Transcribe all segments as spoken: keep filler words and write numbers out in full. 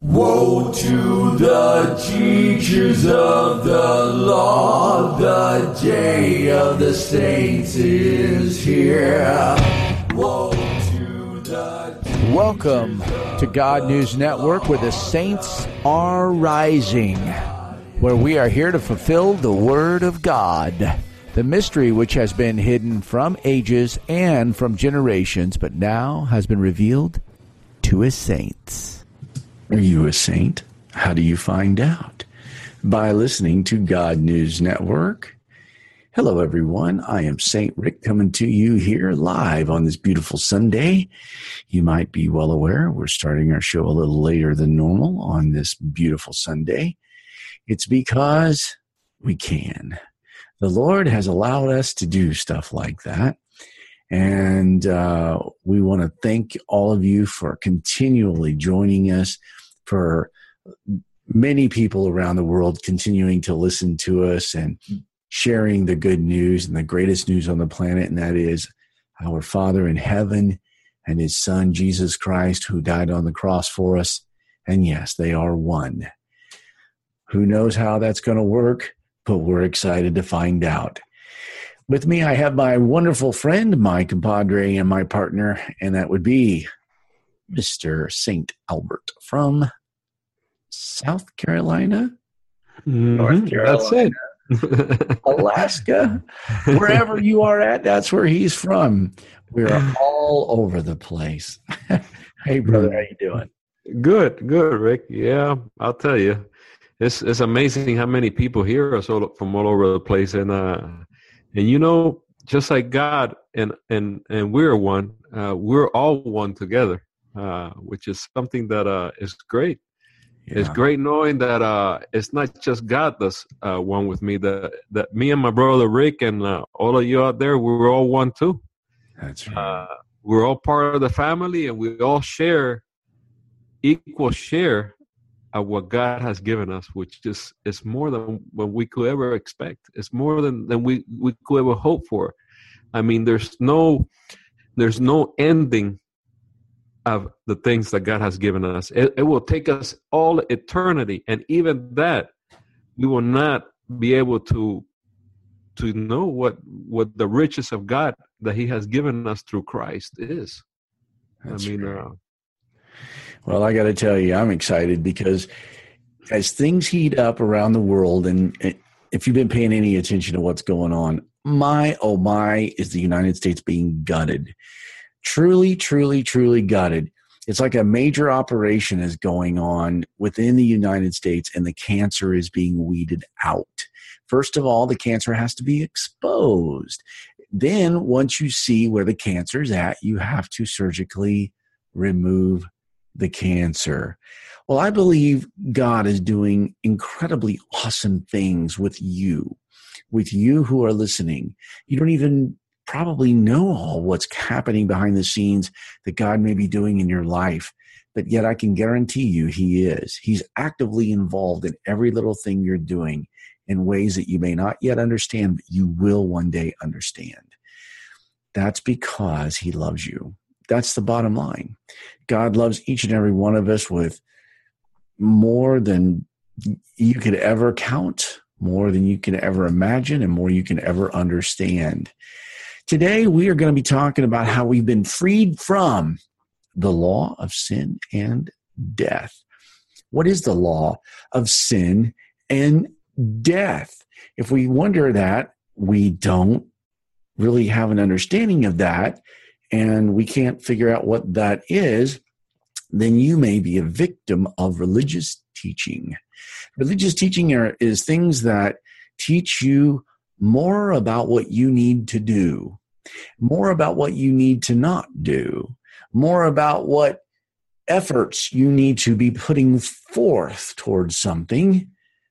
Woe to the teachers of the law, the day of the saints is here. Woe to the teachers. Welcome to God News Network, where the saints are rising, where we are here to fulfill the Word of God, the mystery which has been hidden from ages and from generations, but now has been revealed to His saints. Are you a saint? How do you find out? By listening to God News Network. Hello, everyone. I am Saint Rick coming to you here live on this beautiful Sunday. You might be well aware we're starting our show a little later than normal on this beautiful Sunday. It's because we can. The Lord has allowed us to do stuff like that. And uh, we want to thank all of you for continually joining us, for many people around the world continuing to listen to us and sharing the good news and the greatest news on the planet, and that is our Father in heaven and His Son, Jesus Christ, who died on the cross for us. And yes, they are one. Who knows how that's going to work, but we're excited to find out. With me, I have my wonderful friend, my compadre, and my partner, and that would be Mister Saint Albert from South Carolina, mm-hmm. North Carolina, that's it. Alaska, wherever you are at, that's where he's from. We're all over the place. Hey, brother, how you doing? Good, good, Rick. Yeah, I'll tell you, it's it's amazing how many people hear us all from all over the place, and uh, and you know, just like God and and and we're one, uh, we're all one together, uh, which is something that uh, is great. Yeah. It's great knowing that uh, it's not just God that's uh, one with me. That that me and my brother Rick and uh, all of you out there, we're all one too. That's right. Uh, we're all part of the family, and we all share equal share of what God has given us, which is is more than what we could ever expect. It's more than, than we, we could ever hope for. I mean, there's no there's no ending of the things that God has given us. It, it will take us all eternity, and even that, we will not be able to to know what what the riches of God that He has given us through Christ is. That's I mean, right. uh, Well, I got to tell you, I'm excited because as things heat up around the world, and if you've been paying any attention to what's going on, my, oh my, is the United States being gutted. Truly, truly, truly gutted. It's like a major operation is going on within the United States, and the cancer is being weeded out. First of all, the cancer has to be exposed. Then once you see where the cancer is at, you have to surgically remove the cancer. Well, I believe God is doing incredibly awesome things with you, with you who are listening. You don't even probably know all what's happening behind the scenes that God may be doing in your life, but yet I can guarantee you He is. He's actively involved in every little thing you're doing in ways that you may not yet understand, but you will one day understand. That's because He loves you. That's the bottom line. God loves each and every one of us with more than you could ever count, more than you can ever imagine, and more you can ever understand. Today, we are going to be talking about how we've been freed from the law of sin and death. What is the law of sin and death? If we wonder that, we don't really have an understanding of that, and we can't figure out what that is, then you may be a victim of religious teaching. Religious teaching are, is things that teach you more about what you need to do, more about what you need to not do, more about what efforts you need to be putting forth towards something,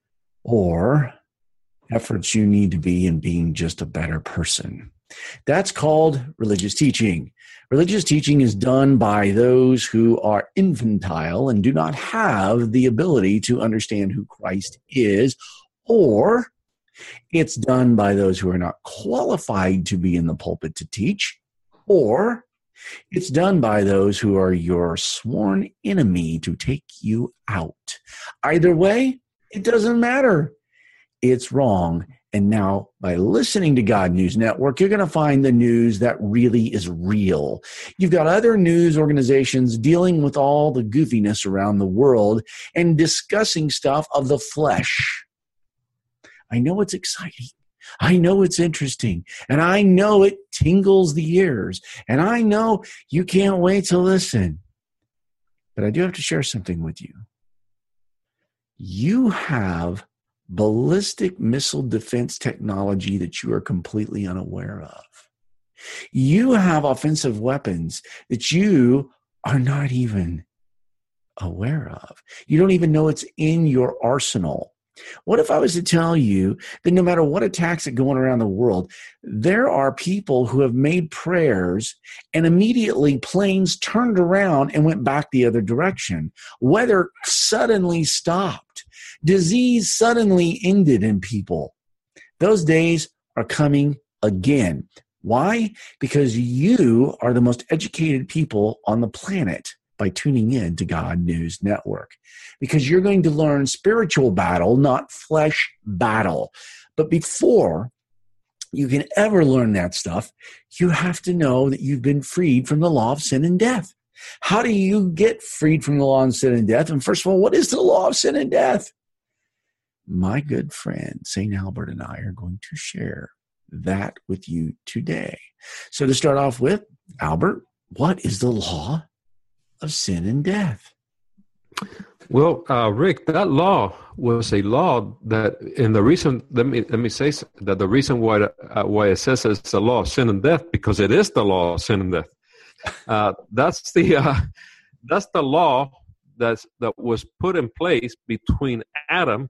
or efforts you need to be in being just a better person. That's called religious teaching. Religious teaching is done by those who are infantile and do not have the ability to understand who Christ is, or it's done by those who are not qualified to be in the pulpit to teach, or It's done by those who are your sworn enemy to take you out. Either way, it doesn't matter. It's wrong. And now, by listening to God News Network, you're going to find the news that really is real. You've got other news organizations dealing with all the goofiness around the world and discussing stuff of the flesh. I know it's exciting. I know it's interesting. And I know it tingles the ears. And I know you can't wait to listen. But I do have to share something with you. You have ballistic missile defense technology that you are completely unaware of. You have offensive weapons that you are not even aware of. You don't even know it's in your arsenal. What if I was to tell you that no matter what attacks are going around the world, there are people who have made prayers and immediately planes turned around and went back the other direction. Weather suddenly stopped. Disease suddenly ended in people. Those days are coming again. Why? Because you are the most educated people on the planet by tuning in to God News Network. Because you're going to learn spiritual battle, not flesh battle. But before you can ever learn that stuff, you have to know that you've been freed from the law of sin and death. How do you get freed from the law of sin and death? And first of all, what is the law of sin and death? My good friend, Saint Albert, and I are going to share that with you today. So to start off with, Albert, what is the law of sin and death? Well, uh, Rick, that law was a law that, in the reason, let me let me say that the reason why uh, why it says it's the law of sin and death, because it is the law of sin and death. Uh, that's the uh, that's the law that's that was put in place between Adam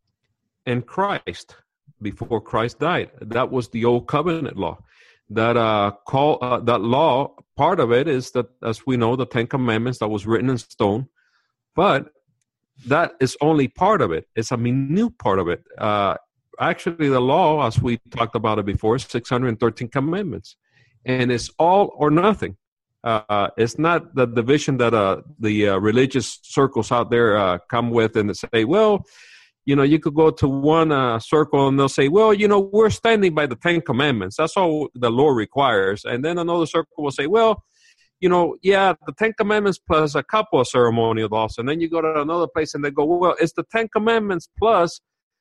and Christ before Christ died. That was the old covenant law. That uh, call uh, that law. Part of it is that, as we know, the Ten Commandments that was written in stone. But that is only part of it. It's a minute part of it. Uh, actually, the law, as we talked about it before, is six hundred thirteen commandments, and it's all or nothing. Uh, it's not the division that uh, the uh, religious circles out there uh, come with and say, well, you know, you could go to one uh, circle and they'll say, well, you know, we're standing by the Ten Commandments. That's all the law requires. And then another circle will say, well, you know, yeah, the Ten Commandments plus a couple of ceremonial laws. And then you go to another place and they go, well, it's the Ten Commandments plus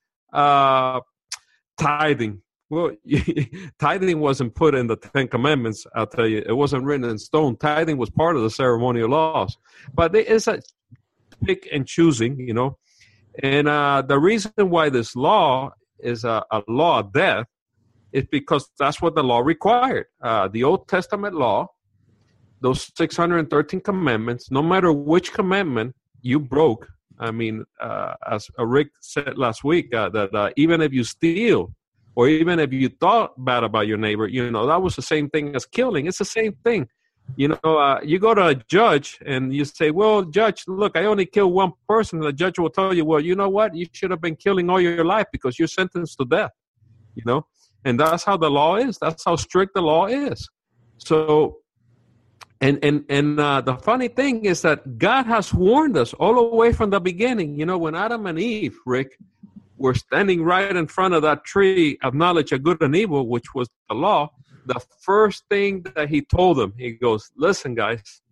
uh, tithing. Well, tithing wasn't put in the Ten Commandments, I'll tell you. It wasn't written in stone. Tithing was part of the ceremonial laws. But there is a pick and choosing, you know. And uh, the reason why this law is a, a law of death is because that's what the law required. Uh, the Old Testament law, those six hundred thirteen commandments, no matter which commandment you broke, I mean, uh, as Rick said last week, uh, that uh, even if you steal or even if you thought bad about your neighbor, you know, that was the same thing as killing. It's the same thing. You know, uh, you go to a judge and you say, well, judge, look, I only killed one person. The judge will tell you, well, you know what? You should have been killing all your life because you're sentenced to death, you know. And that's how the law is. That's how strict the law is. So, and and and uh, the funny thing is that God has warned us all the way from the beginning. You know, when Adam and Eve, Rick, were standing right in front of that tree of knowledge of good and evil, which was the law, the first thing that he told them, he goes, listen, guys,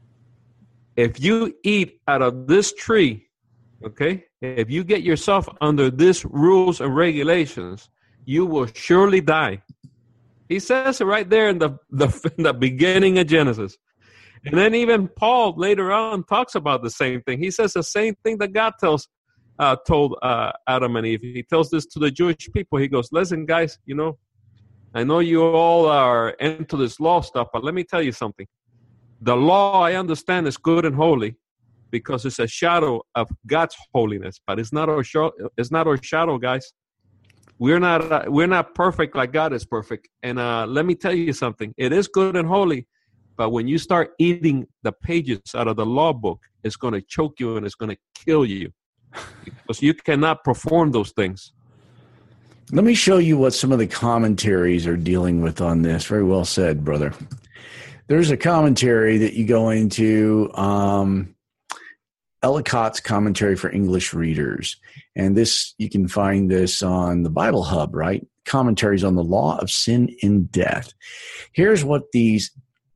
if you eat out of this tree, okay, if you get yourself under these rules and regulations, you will surely die. He says it right there in the, the, in the beginning of Genesis. And then even Paul later on talks about the same thing. He says the same thing that God tells uh, told uh, Adam and Eve. He tells this to the Jewish people. He goes, listen, guys, you know, I know you all are into this law stuff, but let me tell you something. The law, I understand, is good and holy because it's a shadow of God's holiness, but it's not our show, it's not our shadow, guys. We're not uh, we're not perfect like God is perfect. And uh, let me tell you something. It is good and holy, but when you start eating the pages out of the law book, it's going to choke you and it's going to kill you because you cannot perform those things. Let me show you what some of the commentaries are dealing with on this. Very well said, brother. There's a commentary that you go into, um, Ellicott's Commentary for English Readers. And this, you can find this on the Bible Hub, right? Commentaries on the law of sin and death. Here's what these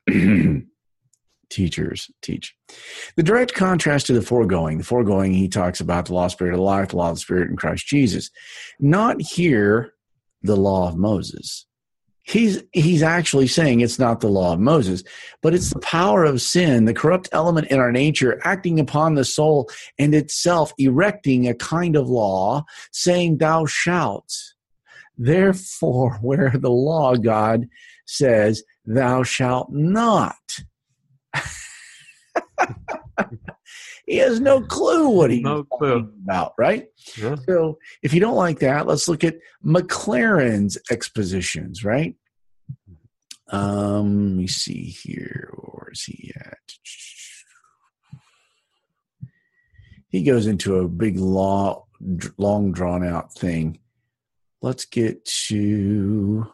teachers teach. The direct contrast to the foregoing. The foregoing, he talks about the law, spirit of life, the law of the spirit in Christ Jesus. Not here, the law of Moses. He's he's actually saying it's not the law of Moses, but it's the power of sin, the corrupt element in our nature, acting upon the soul and itself, erecting a kind of law, saying, thou shalt. Therefore, where the law, God says, thou shalt not. He has no clue what he's no talking clue. about, right? Yeah. So if you don't like that, let's look at McLaren's expositions, right? Um, let me see here. Where is he at? He goes into a big, long, long drawn-out thing. Let's get to...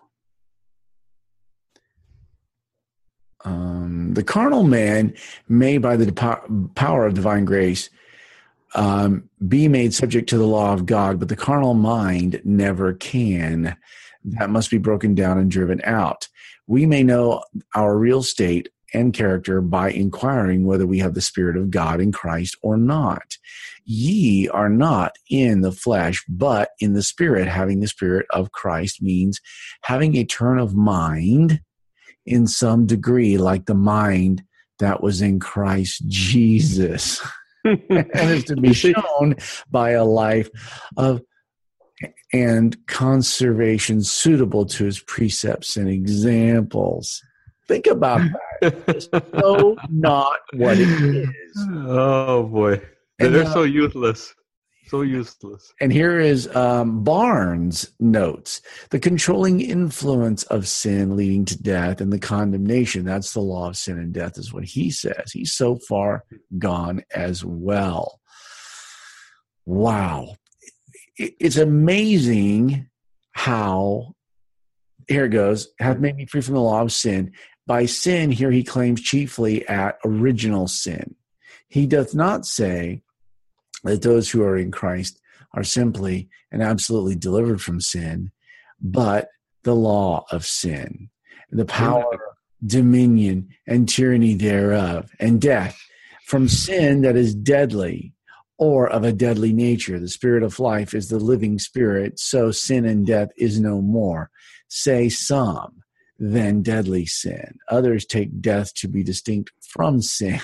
Um, the carnal man may, by the depo- power of divine grace, um, be made subject to the law of God, but the carnal mind never can. That must be broken down and driven out. We may know our real state and character by inquiring whether we have the Spirit of God in Christ or not. Ye are not in the flesh, but in the Spirit. Having the Spirit of Christ means having a turn of mind in some degree, like the mind that was in Christ Jesus. And is to be shown by a life of and conservation suitable to his precepts and examples. Think about that. It's so not what it is. Oh, boy. And, They're uh, so useless. So useless. And here is um, Barnes notes, the controlling influence of sin leading to death and the condemnation. That's the law of sin and death is what he says. He's so far gone as well. Wow. It's amazing how, here it goes, have made me free from the law of sin. By sin, here he claims chiefly at original sin. He doth not say that those who are in Christ are simply and absolutely delivered from sin, but the law of sin, the power, dominion, and tyranny thereof, and death from sin that is deadly or of a deadly nature. The spirit of life is the living spirit, so sin and death is no more. Say some, then deadly sin. Others take death to be distinct from sin.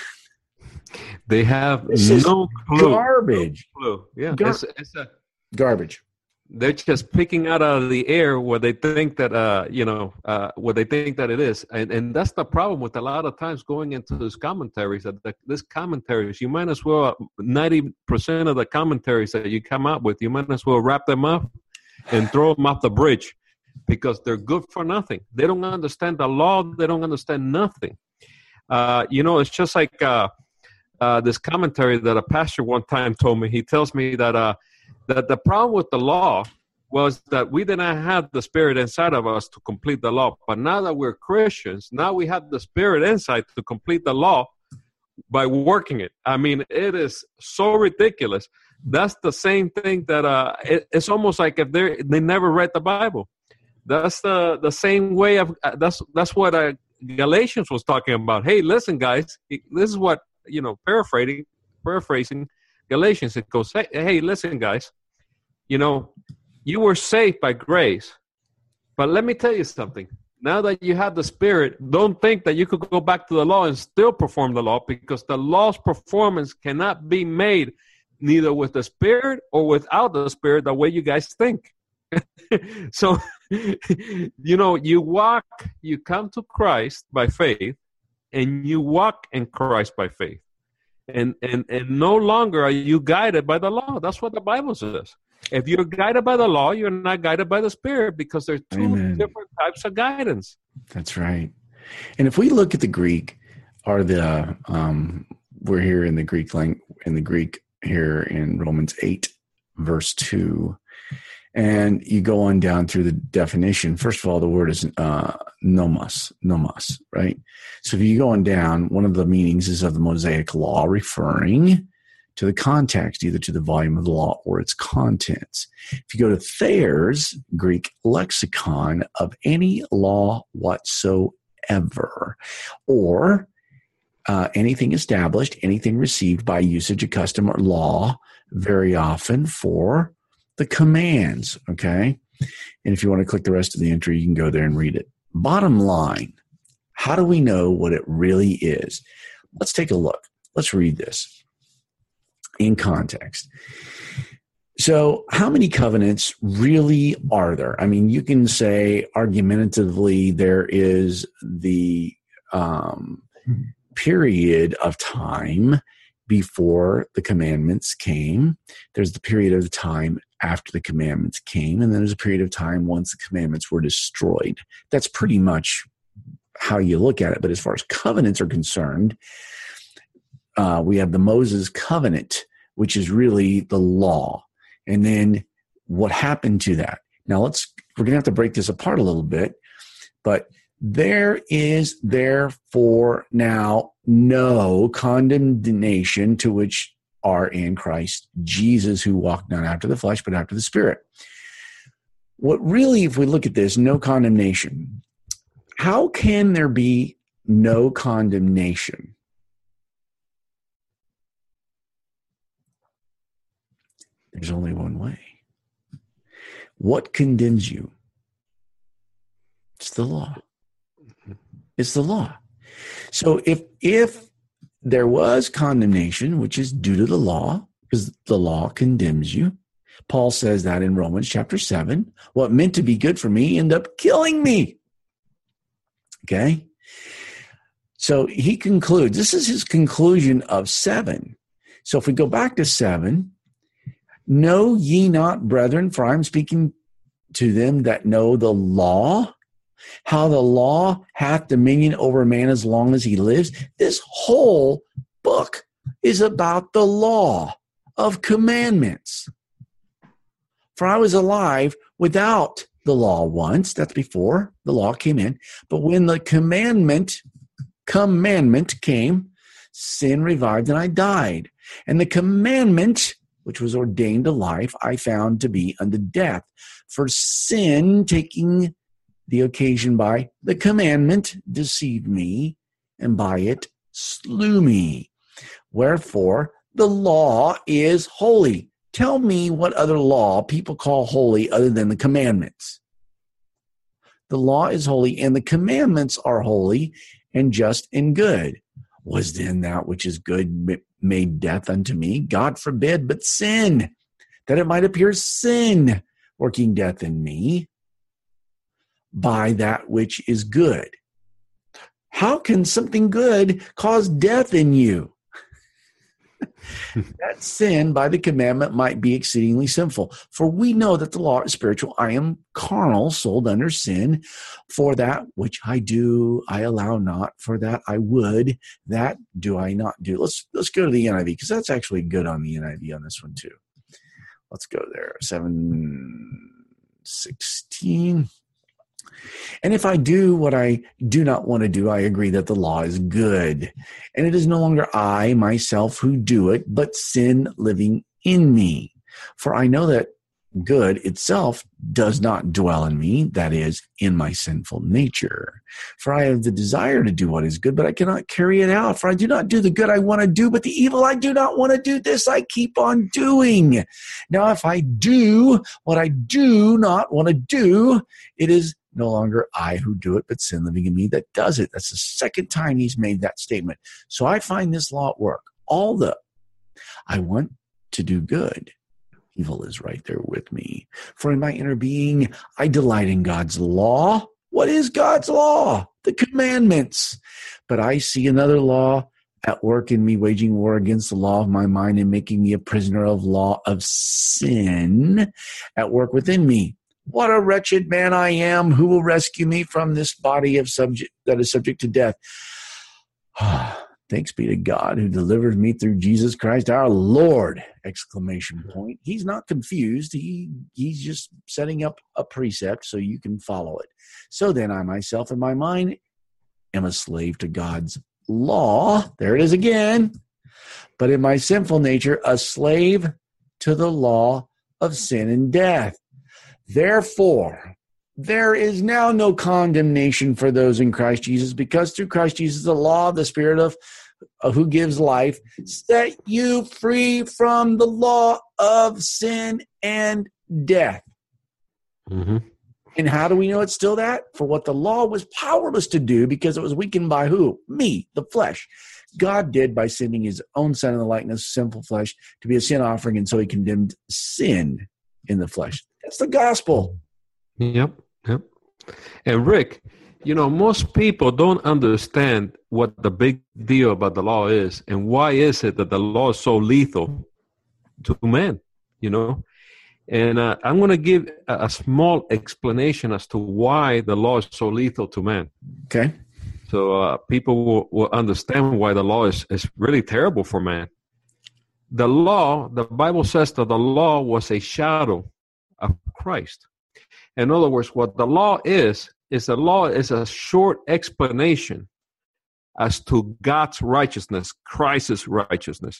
They have This no is clue. garbage. No clue. Yeah, Gar- it's, it's a, Garbage. they're just picking out of the air what they think that uh you know uh what they think that it is, and and that's the problem with a lot of times going into those commentaries. That the, this commentaries, you might as well ninety percent of the commentaries that you come up with, you might as well wrap them up and throw them off the bridge because they're good for nothing. They don't understand the law. They don't understand nothing. Uh, you know, it's just like uh. Uh, this commentary that a pastor one time told me. He tells me that uh, that the problem with the law was that we did not have the Spirit inside of us to complete the law. But now that we're Christians, now we have the Spirit inside to complete the law by working it. I mean, it is so ridiculous. That's the same thing that uh, it, it's almost like if they they never read the Bible. That's the the same way of uh, that's that's what uh, Galatians was talking about. Hey, listen, guys, this is what. You know, paraphrasing, paraphrasing Galatians, it goes, hey, hey, listen, guys, you know, you were saved by grace, but let me tell you something. Now that you have the Spirit, don't think that you could go back to the law and still perform the law, because the law's performance cannot be made neither with the Spirit or without the Spirit the way you guys think. So, you know, you walk, you come to Christ by faith, and you walk in Christ by faith. And, and and no longer are you guided by the law. That's what the Bible says. If you're guided by the law, you're not guided by the Spirit, because there's two Amen. different types of guidance. That's right. And if we look at the Greek, or the um, we're here in the Greek language, in the Greek here in Romans eight, verse two, And you go on down through the definition. First of all, the word is uh, nomos, nomos, right? So if you go on down, one of the meanings is of the Mosaic law, referring to the context, either to the volume of the law or its contents. If you go to Thayer's Greek lexicon, of any law whatsoever, or uh, anything established, anything received by usage, a custom, or law, very often for the commands, okay? And if you want to click the rest of the entry, you can go there and read it. Bottom line, how do we know what it really is? Let's take a look. Let's read this in context. So how many covenants really are there? I mean, you can say argumentatively there is the um, period of time before the commandments came. There's the period of time after the commandments came, and then there's a period of time once the commandments were destroyed. That's pretty much how you look at it. But as far as covenants are concerned, uh, we have the Moses covenant, which is really the law. And then what happened to that? Now let's, we're going to have to break this apart a little bit, but there is therefore now no condemnation to which are in Christ Jesus, who walked not after the flesh, but after the Spirit. What really, if we look at this, no condemnation, how can there be no condemnation? There's only one way. What condemns you? It's the law. It's the law. So if if there was condemnation, which is due to the law, because the law condemns you, Paul says that in Romans chapter seven, what meant to be good for me ended up killing me. Okay? So he concludes, this is his conclusion of seven. So if we go back to seven, know ye not, brethren, for I'm speaking to them that know the law, how the law hath dominion over man as long as he lives. This whole book is about the law of commandments. For I was alive without the law once, that's before the law came in, but when the commandment, commandment came, sin revived and I died. And the commandment, which was ordained to life, I found to be unto death. For sin, taking the occasion by the commandment, deceived me, and by it slew me. Wherefore, the law is holy. Tell me what other law people call holy other than the commandments. The law is holy, and the commandments are holy and just and good. Was then that which is good made death unto me? God forbid, but sin, that it might appear sin, working death in me by that which is good. How can something good cause death in you? That sin by the commandment might be exceedingly sinful. For we know that the law is spiritual. I am carnal, sold under sin. For that which I do, I allow not. For that I would, that do I not do. Let's let's go to the N I V, because that's actually good on the N I V on this one too. Let's go there. seven sixteen. And if I do what I do not want to do, I agree that the law is good. And it is no longer I, myself, who do it, but sin living in me. For I know that good itself does not dwell in me, that is, in my sinful nature. For I have the desire to do what is good, but I cannot carry it out. For I do not do the good I want to do, but the evil I do not want to do, this I keep on doing. Now, if I do what I do not want to do, it is no longer I who do it, but sin living in me that does it. That's the second time he's made that statement. So I find this law at work. Although I want to do good, evil is right there with me. For in my inner being, I delight in God's law. What is God's law? The commandments. But I see another law at work in me, waging war against the law of my mind and making me a prisoner of law of sin at work within me. What a wretched man I am. Who will rescue me from this body of subject that is subject to death? Thanks be to God who delivers me through Jesus Christ, our Lord! Exclamation point. He's not confused. He He's just setting up a precept so you can follow it. So then I myself in my mind am a slave to God's law. There it is again. But in my sinful nature, a slave to the law of sin and death. Therefore, there is now no condemnation for those in Christ Jesus, because through Christ Jesus, the law of the Spirit of uh, who gives life set you free from the law of sin and death. Mm-hmm. And how do we know it's still that? For what the law was powerless to do, because it was weakened by who? Me, the flesh. God did by sending his own son in the likeness of sinful flesh to be a sin offering, and so he condemned sin in the flesh. That's the gospel. Yep, yep. And Rick, you know, most people don't understand what the big deal about the law is, and why is it that the law is so lethal to man, you know? And uh, I'm going to give a, a small explanation as to why the law is so lethal to man. Okay. So uh, people will, will understand why the law is, is really terrible for man. The law, the Bible says that the law was a shadow of Christ. In other words, what the law is, is the law is a short explanation as to God's righteousness, Christ's righteousness.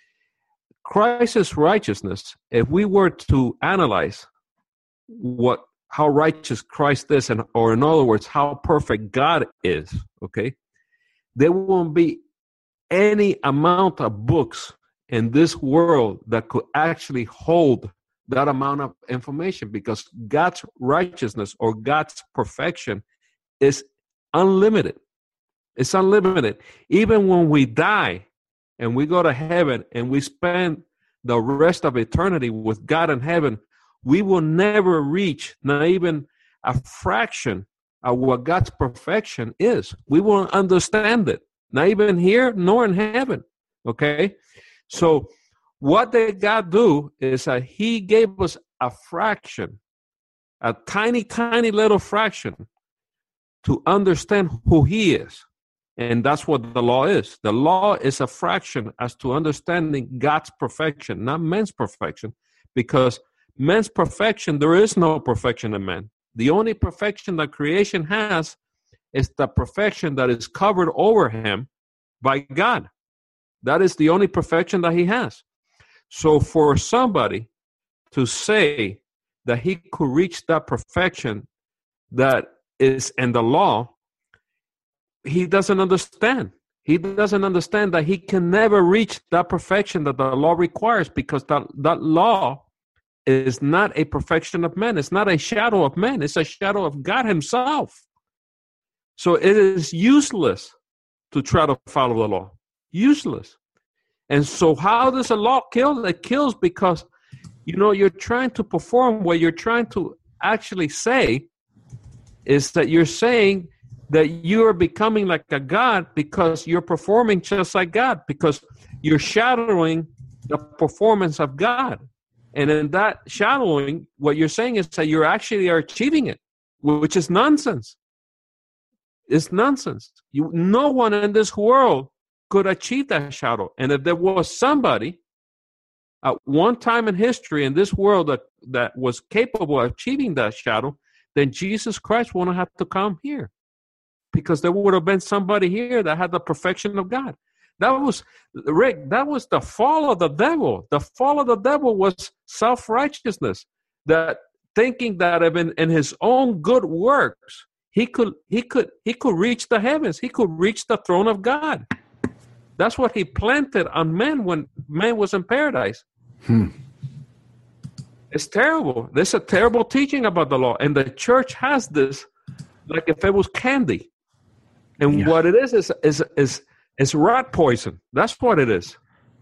Christ's righteousness, if we were to analyze what how righteous Christ is, and or in other words, how perfect God is, okay, there won't be any amount of books in this world that could actually hold that amount of information, because God's righteousness or God's perfection is unlimited. It's unlimited. Even when we die and we go to heaven and we spend the rest of eternity with God in heaven, we will never reach not even a fraction of what God's perfection is. We won't understand it, not even here nor in heaven, okay? So what did God do is that he gave us a fraction, a tiny, tiny little fraction to understand who he is. And that's what the law is. The law is a fraction as to understanding God's perfection, not man's perfection, because man's perfection, there is no perfection in man. The only perfection that creation has is the perfection that is covered over him by God. That is the only perfection that he has. So for somebody to say that he could reach that perfection that is in the law, he doesn't understand. He doesn't understand that he can never reach that perfection that the law requires, because that, that law is not a perfection of man. It's not a shadow of man. It's a shadow of God himself. So it is useless to try to follow the law. Useless. And so how does the law kill? It kills because, you know, you're trying to perform what you're trying to actually say is that you're saying that you are becoming like a God because you're performing just like God, because you're shadowing the performance of God. And in that shadowing, what you're saying is that you actually are achieving it, which is nonsense. It's nonsense. You, no one in this world could achieve that shadow. And if there was somebody at one time in history in this world that, that was capable of achieving that shadow, then Jesus Christ wouldn't have to come here, because there would have been somebody here that had the perfection of God. That was, Rick, that was the fall of the devil. The fall of the devil was self-righteousness, that thinking that in, in his own good works, he could, he could, he could reach the heavens. He could reach the throne of God. That's what he planted on man when man was in paradise. Hmm. It's terrible. There's a terrible teaching about the law. And the church has this like if it was candy. And yeah. what it is is, is, is, is rat poison. That's what it is.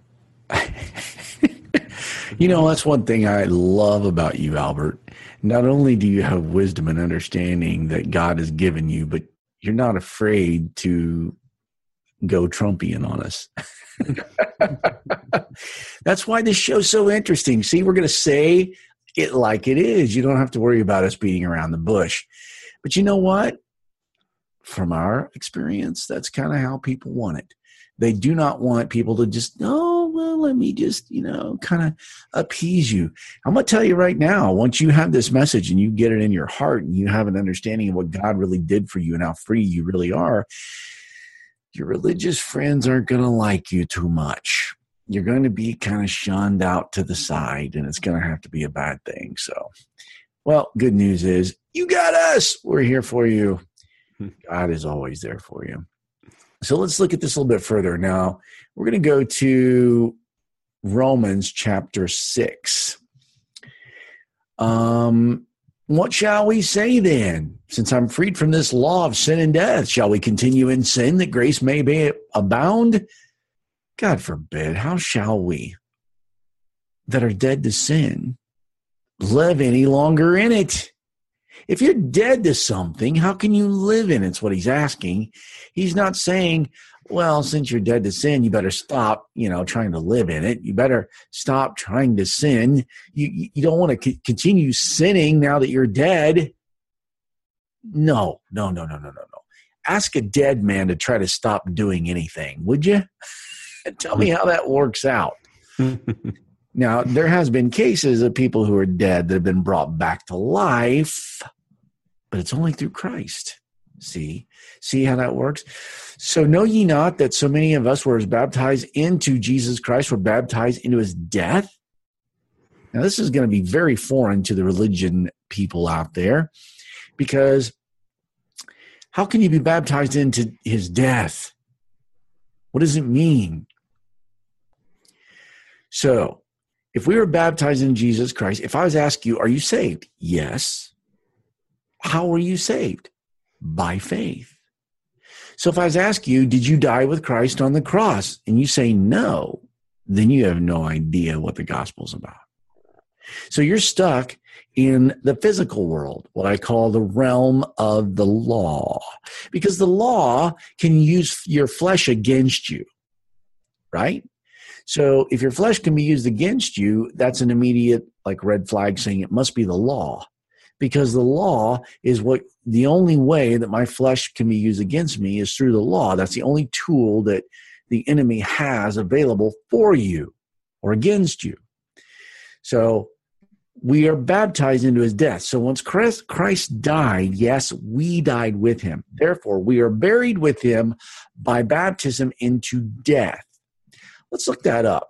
You know, that's one thing I love about you, Albert. Not only do you have wisdom and understanding that God has given you, but you're not afraid to go Trumpian on us. That's why this show's so interesting. See, we're going to say it like it is. You don't have to worry about us beating around the bush. But you know what? From our experience, that's kind of how people want it. They do not want people to just, oh, well, let me just, you know, kind of appease you. I'm going to tell you right now, once you have this message and you get it in your heart and you have an understanding of what God really did for you and how free you really are, your religious friends aren't going to like you too much. You're going to be kind of shunned out to the side, and it's going to have to be a bad thing. So, well, good news is you got us. We're here for you. God is always there for you. So let's look at this a little bit further. Now, we're going to go to Romans chapter six. Um, what shall we say then? Since I'm freed from this law of sin and death, shall we continue in sin that grace may be abound? God forbid. How shall we that are dead to sin live any longer in it? If you're dead to something, how can you live in it? It's what he's asking. He's not saying, well, since you're dead to sin, you better stop, you know, trying to live in it. You better stop trying to sin. You, you don't want to c- continue sinning now that you're dead. No, no, no, no, no, no, no. Ask a dead man to try to stop doing anything, would you? Tell me how that works out. Now, there has been cases of people who are dead that have been brought back to life, but it's only through Christ. See? See how that works? So know ye not that so many of us were baptized into Jesus Christ, were baptized into his death? Now, this is going to be very foreign to the religion people out there, because how can you be baptized into his death? What does it mean? So, if we were baptized in Jesus Christ, if I was asked you, are you saved? Yes. How were you saved? By faith. So if I was asked you, did you die with Christ on the cross? And you say no, then you have no idea what the gospel's about. So you're stuck in the physical world, what I call the realm of the law, because the law can use your flesh against you, right? So if your flesh can be used against you, that's an immediate like red flag saying it must be the law, because the law is what the only way that my flesh can be used against me is through the law. That's the only tool that the enemy has available for you or against you. So we are baptized into his death. So once Christ, Christ died, yes, we died with him. Therefore, we are buried with him by baptism into death. Let's look that up.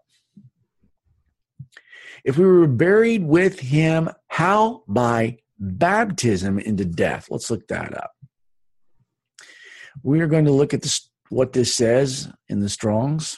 If we were buried with him, how? By baptism into death. Let's look that up. We are going to look at this, what this says in the Strong's.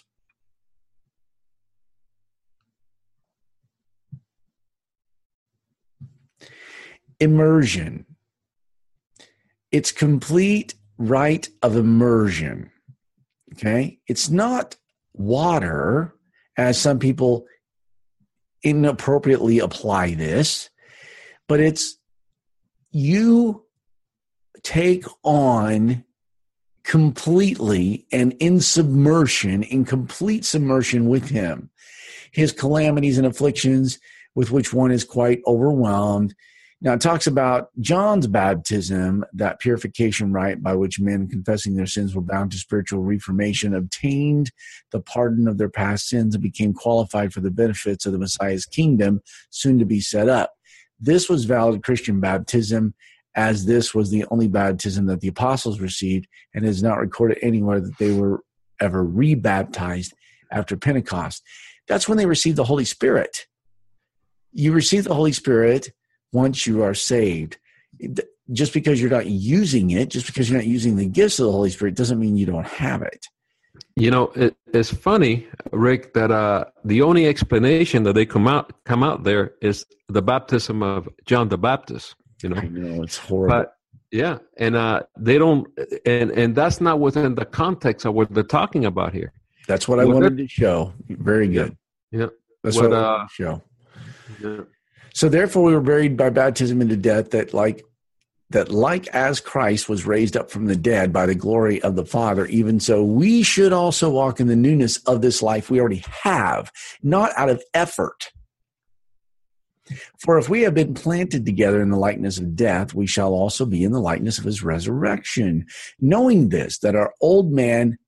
Immersion. It's complete rite of immersion. Okay? It's not water, as some people inappropriately apply this, but it's you take on completely and in submersion, in complete submersion with him, his calamities and afflictions with which one is quite overwhelmed. Now, it talks about John's baptism, that purification rite by which men confessing their sins were bound to spiritual reformation, obtained the pardon of their past sins, and became qualified for the benefits of the Messiah's kingdom, soon to be set up. This was valid Christian baptism, as this was the only baptism that the apostles received, and is not recorded anywhere that they were ever rebaptized after Pentecost. That's when they received the Holy Spirit. You receive the Holy Spirit once you are saved. Just because you're not using it, just because you're not using the gifts of the Holy Spirit, doesn't mean you don't have it. You know, it, it's funny, Rick, that uh, the only explanation that they come out come out there is the baptism of John the Baptist. You know, I know, it's horrible. But yeah, and uh, they don't, and and that's not within the context of what they're talking about here. That's what I What wanted it- to show. Very good. Yeah, That's what, what I uh, wanted to show. yeah. So therefore we were buried by baptism into death, that like that like as Christ was raised up from the dead by the glory of the Father, even so we should also walk in the newness of this life we already have, not out of effort. For if we have been planted together in the likeness of death, we shall also be in the likeness of his resurrection, knowing this, that our old man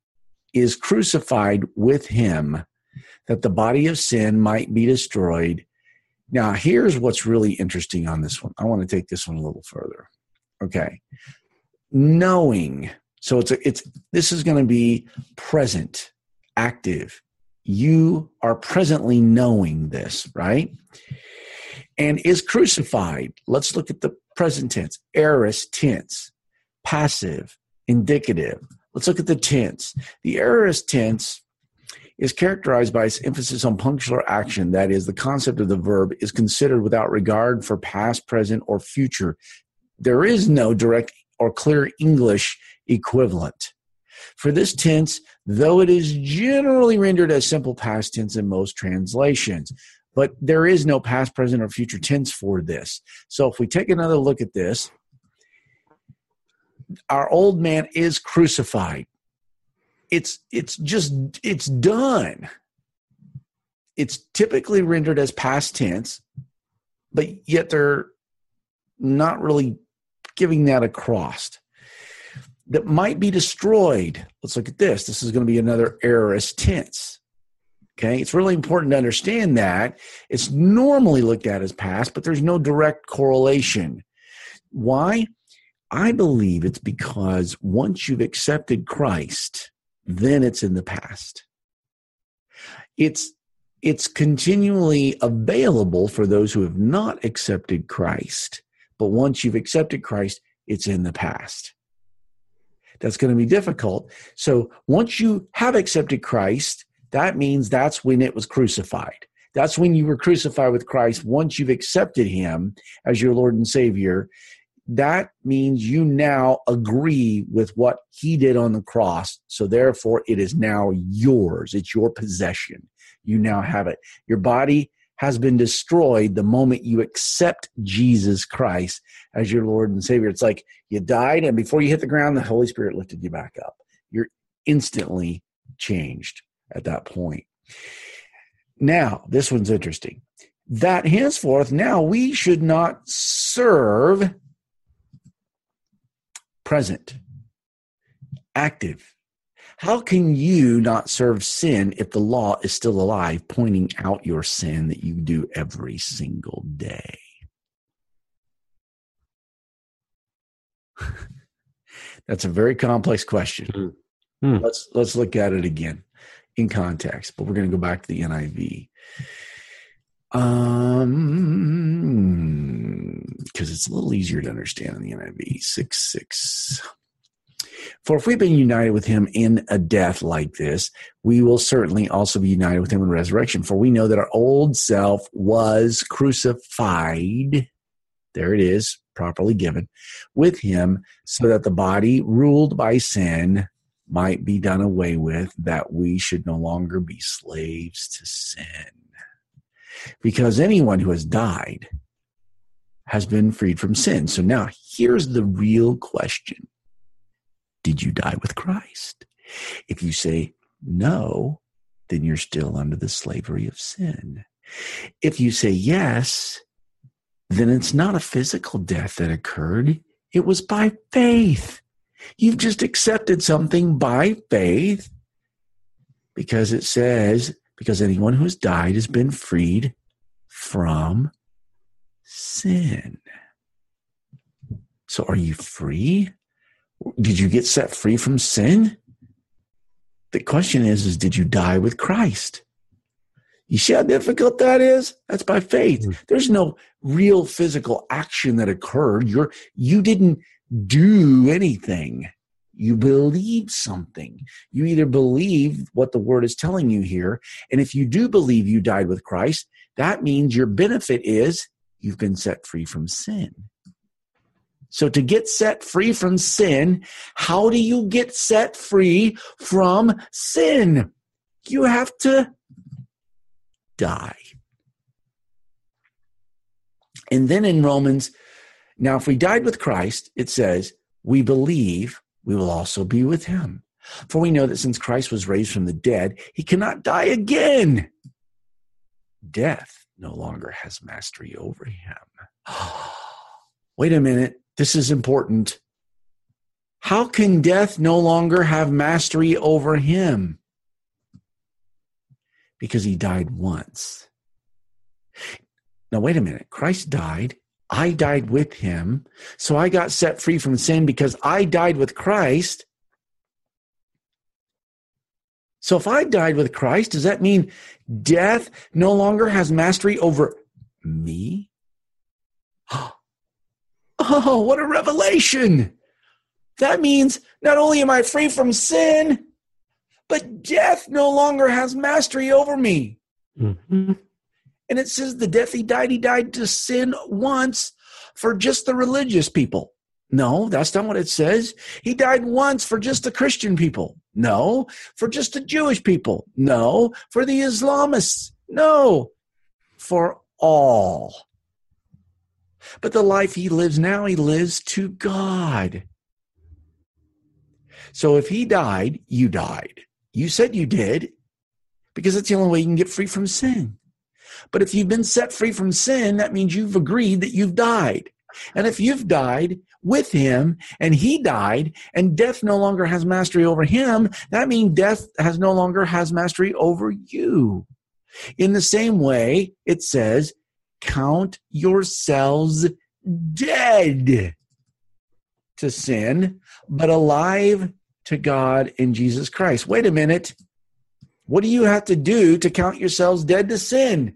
is crucified with him, that the body of sin might be destroyed. Now, here's what's really interesting on this one. I want to take this one a little further. Okay. Knowing. So it's a, it's this is going to be present, active. You are presently knowing this, right? And is crucified. Let's look at the present tense, aorist tense, passive, indicative. Let's look at the tense. The aorist tense is characterized by its emphasis on punctual action. That is, the concept of the verb is considered without regard for past, present, or future. There is no direct or clear English equivalent. For this tense, though it is generally rendered as simple past tense in most translations, but there is no past, present, or future tense for this. So if we take another look at this, our old man is crucified. It's it's just, it's done. It's typically rendered as past tense, but yet they're not really giving that across. That might be destroyed. Let's look at this. This is going to be another aorist tense. Okay, it's really important to understand that. It's normally looked at as past, but there's no direct correlation. Why? I believe it's because once you've accepted Christ, then it's in the past. It's it's continually available for those who have not accepted Christ, but once you've accepted Christ, it's in the past. That's going to be difficult. So once you have accepted Christ, that means that's when it was crucified. That's when you were crucified with Christ. Once you've accepted him as your Lord and Savior, that means you now agree with what he did on the cross. So therefore, it is now yours. It's your possession. You now have it. Your body has been destroyed the moment you accept Jesus Christ as your Lord and Savior. It's like you died, and before you hit the ground, the Holy Spirit lifted you back up. You're instantly changed at that point. Now, this one's interesting. That henceforth, now we should not serve present, active. How can you not serve sin if the law is still alive, pointing out your sin that you do every single day? That's a very complex question. Mm-hmm. Let's let's look at it again in context, but we're going to go back to the N I V. Um, because it's a little easier to understand in the N I V. Six six. For if we've been united with him in a death like this, we will certainly also be united with him in resurrection. For we know that our old self was crucified. There it is, properly given, with him, so that the body ruled by sin might be done away with, that we should no longer be slaves to sin. Because anyone who has died has been freed from sin. So now here's the real question. Did you die with Christ? If you say no, then you're still under the slavery of sin. If you say yes, then it's not a physical death that occurred. It was by faith. You've just accepted something by faith because it says, because anyone who has died has been freed from sin. So are you free? Did you get set free from sin? The question is, is did you die with Christ? You see how difficult that is? That's by faith. Mm-hmm. There's no real physical action that occurred. You're, you didn't do anything. You believe something. You either believe what the word is telling you here, and if you do believe you died with Christ, that means your benefit is you've been set free from sin. So to get set free from sin, how do you get set free from sin? You have to die. And then in Romans, now if we died with Christ, it says, we believe we will also be with him. For we know that since Christ was raised from the dead, he cannot die again. Death no longer has mastery over him. Wait a minute. This is important. How can death no longer have mastery over him? Because he died once. Now, wait a minute. Christ died. I died with him. So I got set free from sin because I died with Christ. So if I died with Christ, does that mean death no longer has mastery over me? Oh, what a revelation. That means not only am I free from sin, but death no longer has mastery over me. Mm-hmm. And it says the death he died, he died to sin once for just the religious people. No, that's not what it says. He died once for just the Christian people. No, for just the Jewish people. No, for the Islamists. No, for all. But the life he lives now, he lives to God. So if he died, you died. You said you did, because that's the only way you can get free from sin. But if you've been set free from sin, that means you've agreed that you've died. And if you've died with him and he died and death no longer has mastery over him, that means death has no longer has mastery over you. In the same way, it says, count yourselves dead to sin, but alive to God in Jesus Christ. Wait a minute. What do you have to do to count yourselves dead to sin?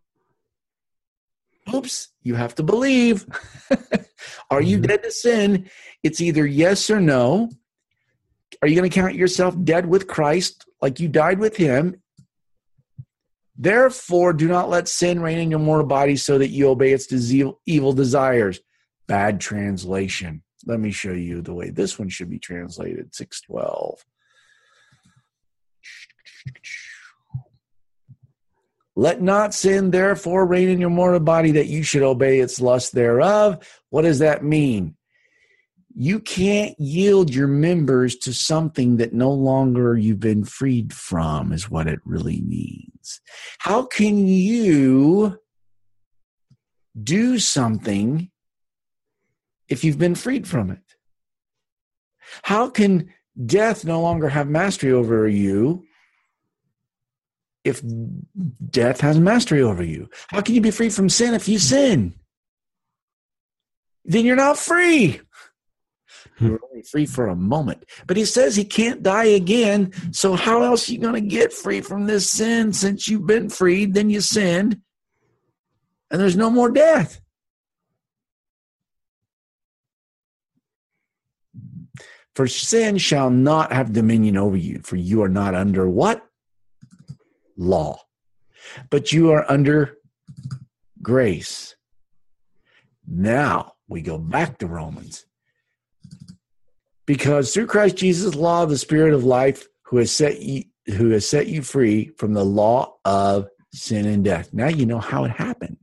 Oops, you have to believe. Are you dead to sin? It's either yes or no. Are you going to count yourself dead with Christ like you died with him? Therefore, do not let sin reign in your mortal body so that you obey its evil desires. Bad translation. Let me show you the way this one should be translated. six twelve. Let not sin therefore reign in your mortal body that you should obey its lust thereof. What does that mean? You can't yield your members to something that no longer you've been freed from, is what it really means. How can you do something if you've been freed from it? How can death no longer have mastery over you if death has mastery over you? How can you be free from sin if you sin? Then you're not free. You're only free for a moment. But he says he can't die again, so how else are you going to get free from this sin since you've been freed, then you sinned, and there's no more death? For sin shall not have dominion over you, for you are not under what? Law. But you are under grace. Now we go back to Romans. Because through Christ Jesus, law of the Spirit of life, who has set you, who has set you free from the law of sin and death. Now you know how it happened.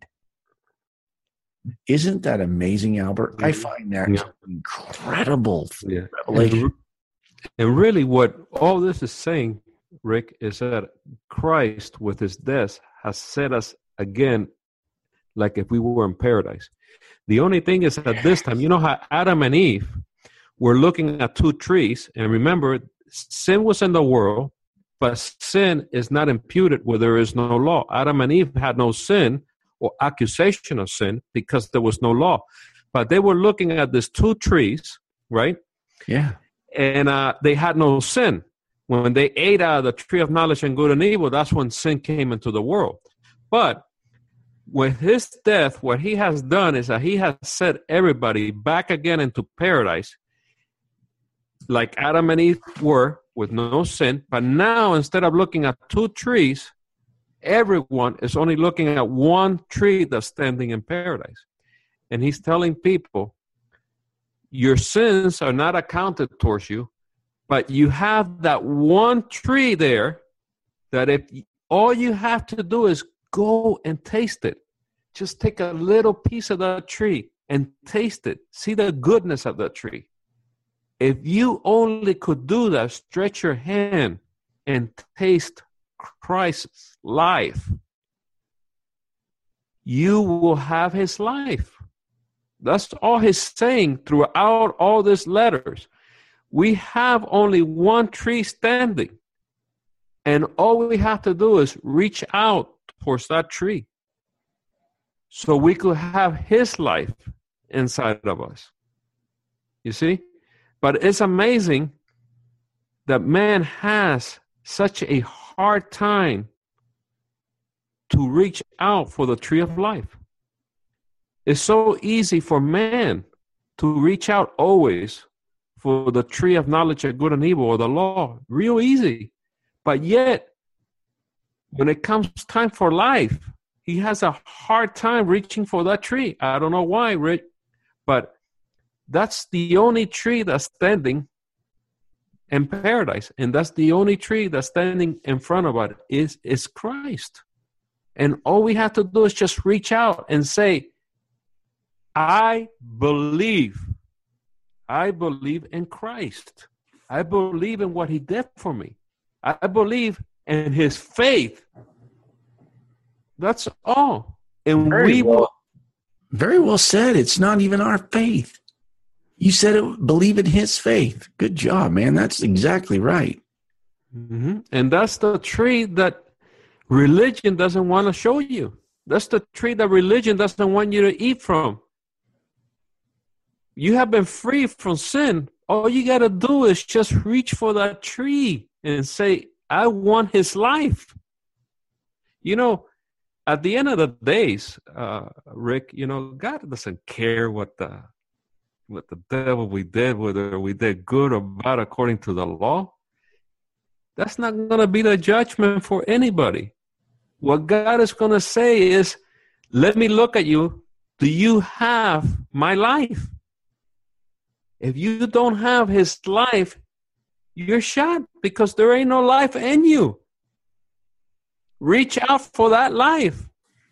Isn't that amazing, Albert? I find that yeah. incredible yeah. revelation. And, and really what all this is saying, Rick, is that Christ with his death has set us again like if we were in paradise. The only thing is at this time, you know how Adam and Eve were looking at two trees, and remember, sin was in the world, but sin is not imputed where there is no law. Adam and Eve had no sin or accusation of sin because there was no law. But they were looking at these two trees, right? Yeah. And uh, they had no sin. When they ate out of the tree of knowledge and good and evil, that's when sin came into the world. But with his death, what he has done is that he has set everybody back again into paradise, like Adam and Eve were, with no sin. But now, instead of looking at two trees, everyone is only looking at one tree that's standing in paradise. And he's telling people, your sins are not accounted towards you, but you have that one tree there that if all you have to do is go and taste it. Just take a little piece of that tree and taste it. See the goodness of that tree. If you only could do that, stretch your hand and taste Christ's life, you will have his life. That's all he's saying throughout all these letters. We have only one tree standing. And all we have to do is reach out towards that tree so we could have his life inside of us. You see? But it's amazing that man has such a hard time to reach out for the tree of life. It's so easy for man to reach out always for the tree of knowledge of good and evil, or the law. Real easy. But yet, when it comes time for life, he has a hard time reaching for that tree. I don't know why, Rick, but that's the only tree that's standing in paradise. And that's the only tree that's standing in front of us is, is Christ. And all we have to do is just reach out and say, I believe. I believe in Christ. I believe in what he did for me. I believe in his faith. That's all. And very we well, will. Very well said. It's not even our faith. You said it, believe in his faith. Good job, man. That's exactly right. Mm-hmm. And that's the tree that religion doesn't want to show you. That's the tree that religion doesn't want you to eat from. You have been free from sin. All you got to do is just reach for that tree and say, I want his life. You know, at the end of the days, uh, Rick, you know, God doesn't care what the what the devil we did, whether we did good or bad according to the law. That's not going to be the judgment for anybody. What God is going to say is, let me look at you. Do you have my life? If you don't have his life, you're shot because there ain't no life in you. Reach out for that life.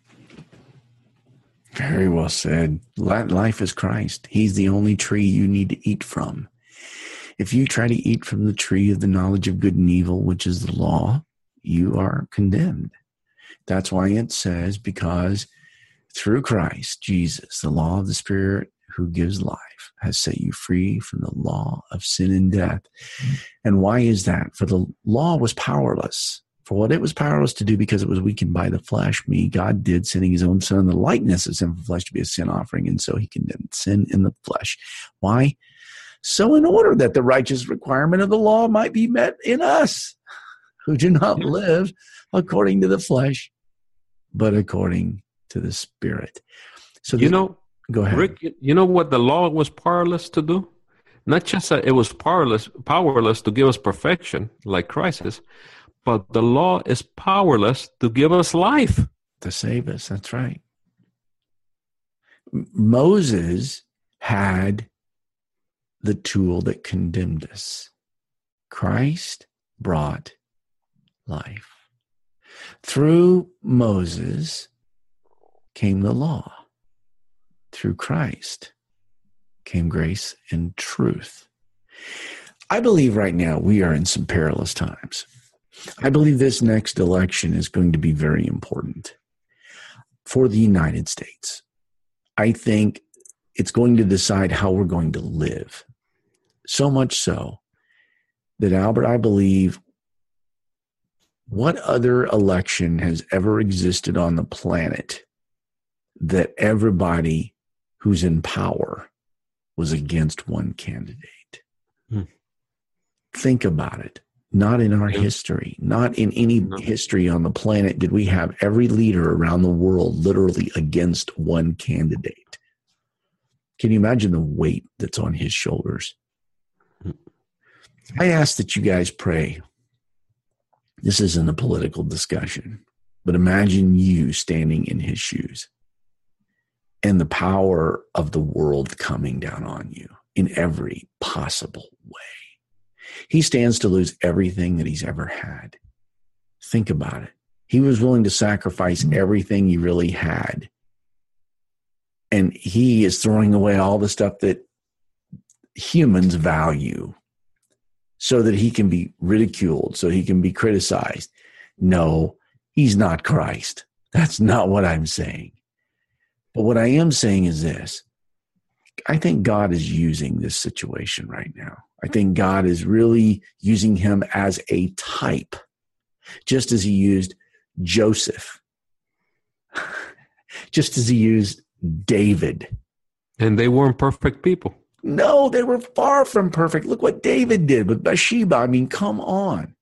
Very well said. Life is Christ. He's the only tree you need to eat from. If you try to eat from the tree of the knowledge of good and evil, which is the law, you are condemned. That's why it says, because through Christ Jesus, the law of the Spirit who gives life has set you free from the law of sin and death. And why is that? For the law was powerless. For what it was powerless to do, because it was weakened by the flesh, me, God did, sending his own son in the likeness of sinful flesh to be a sin offering. And so he condemned sin in the flesh. Why? So in order that the righteous requirement of the law might be met in us, who do not live according to the flesh, but according to the Spirit. So you know, go ahead. Rick, you know what the law was powerless to do? Not just that it was powerless, powerless to give us perfection like Christ is, but the law is powerless to give us life. To save us, that's right. Moses had the tool that condemned us. Christ brought life. Through Moses came the law. Through Christ came grace and truth. I believe right now we are in some perilous times. I believe this next election is going to be very important for the United States. I think it's going to decide how we're going to live. So much so that, Albert, I believe, what other election has ever existed on the planet that everybody who's in power was against one candidate? Hmm. Think about it. Not in our yeah. history, not in any no. history on the planet did we have every leader around the world literally against one candidate. Can you imagine the weight that's on his shoulders? I ask that you guys pray. This isn't a political discussion, but imagine you standing in his shoes and the power of the world coming down on you in every possible way. He stands to lose everything that he's ever had. Think about it. He was willing to sacrifice everything he really had. And he is throwing away all the stuff that humans value so that he can be ridiculed, so he can be criticized. No, he's not Christ. That's not what I'm saying. But what I am saying is this. I think God is using this situation right now. I think God is really using him as a type, just as he used Joseph, just as he used David. And they weren't perfect people. No, they were far from perfect. Look what David did with Bathsheba. I mean, come on.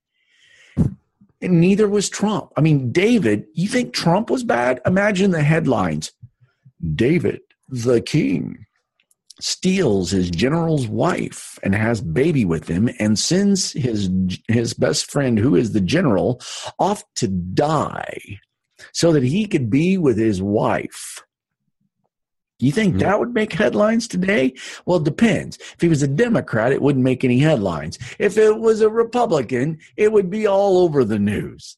And neither was Trump. I mean, David, you think Trump was bad? Imagine the headlines. David, the king, steals his general's wife and has baby with him and sends his his best friend, who is the general, off to die so that he could be with his wife. You think mm-hmm. that would make headlines today? Well, it depends. If he was a Democrat, it wouldn't make any headlines. If it was a Republican, it would be all over the news.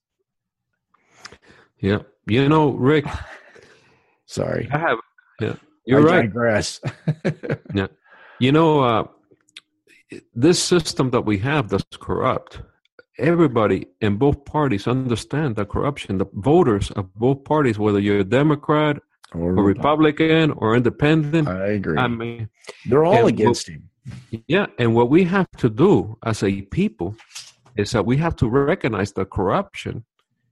Yeah. You know, Rick. Sorry. I have, yeah. You're I right. digress. Yeah. You know, uh, this system that we have that's corrupt, everybody in both parties understand the corruption. The voters of both parties, whether you're a Democrat or, or Republican or independent. I agree. I mean, they're all against what, him. Yeah. And what we have to do as a people is that we have to recognize the corruption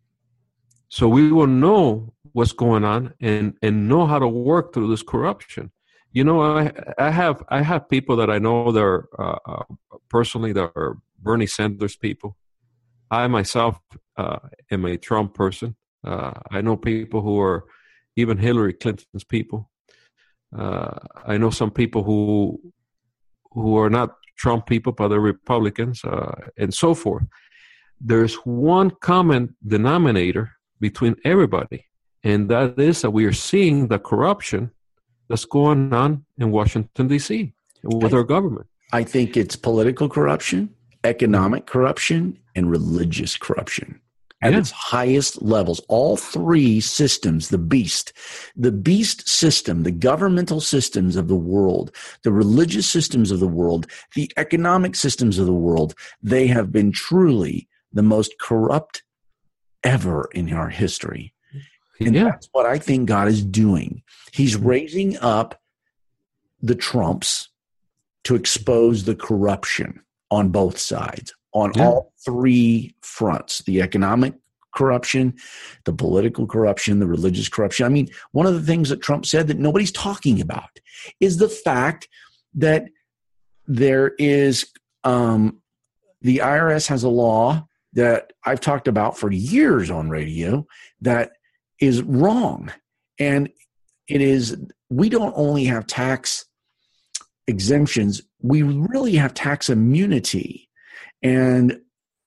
so we will know what's going on and, and know how to work through this corruption. You know, I I have I have people that I know that are uh, uh, personally that are Bernie Sanders people. I myself uh, am a Trump person. Uh, I know people who are even Hillary Clinton's people. Uh, I know some people who who are not Trump people, but they're Republicans, uh, and so forth. There's one common denominator between everybody, and that is that we are seeing the corruption that's going on in Washington, D C with I, our government. I think it's political corruption, economic corruption, and religious corruption at yeah. its highest levels. All three systems, the beast, the beast system, the governmental systems of the world, the religious systems of the world, the economic systems of the world, they have been truly the most corrupt ever in our history. And yeah. that's what I think God is doing. He's raising up the Trumps to expose the corruption on both sides, on yeah. all three fronts, the economic corruption, the political corruption, the religious corruption. I mean, one of the things that Trump said that nobody's talking about is the fact that there is um, the I R S has a law that I've talked about for years on radio that is wrong. And it is, we don't only have tax exemptions, we really have tax immunity. And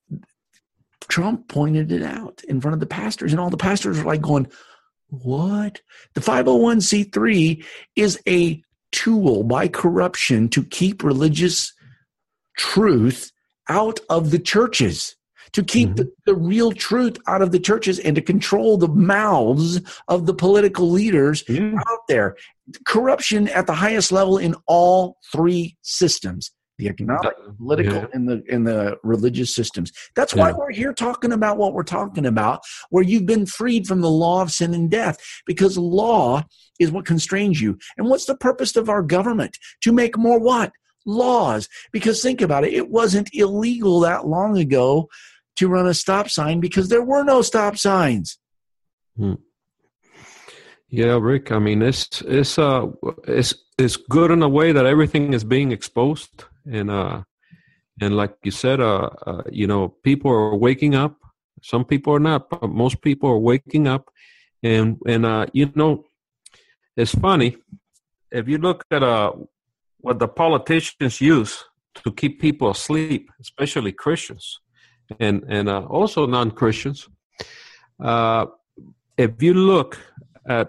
Trump pointed it out in front of the pastors, and all the pastors are like going, what? The five oh one c three is a tool by corruption to keep religious truth out of the churches, to keep mm-hmm. the, the real truth out of the churches, and to control the mouths of the political leaders yeah. out there. Corruption at the highest level in all three systems, the economic, political, yeah. and the and the religious systems. That's why yeah. we're here talking about what we're talking about, where you've been freed from the law of sin and death, because law is what constrains you. And what's the purpose of our government? To make more what? Laws. Because think about it, it wasn't illegal that long ago to run a stop sign because there were no stop signs. Hmm. Yeah, Rick. I mean, it's it's uh it's it's good in a way that everything is being exposed, and uh and like you said, uh, uh you know, people are waking up. Some people are not, but most people are waking up, and and uh you know, it's funny if you look at uh what the politicians use to keep people asleep, especially Christians. And and uh, also non-Christians. Uh, if you look at